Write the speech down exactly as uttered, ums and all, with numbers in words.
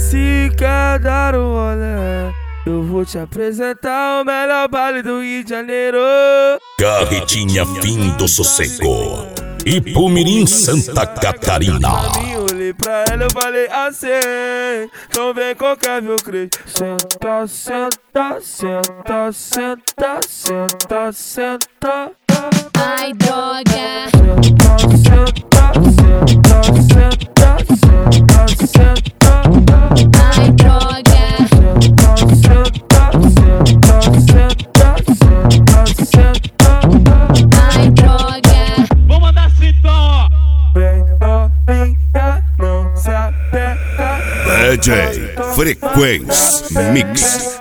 Se quer dar um rolê, eu vou te apresentar o melhor baile do Rio de Janeiro. Carretinha Fim do Sossego, Ipumirim, Santa Catarina. Eu olhei pra ela, eu falei assim: então vem qualquer meu crente. Senta, senta, senta, senta, senta, senta. Ai, droga. Senta, senta, senta, senta, senta, senta. Ai, droga. Senta, senta, senta, senta, senta, senta. Ai, droga. Vou mandar assim então, ó. Vem novinha, não se apega. D J Frequência Mix.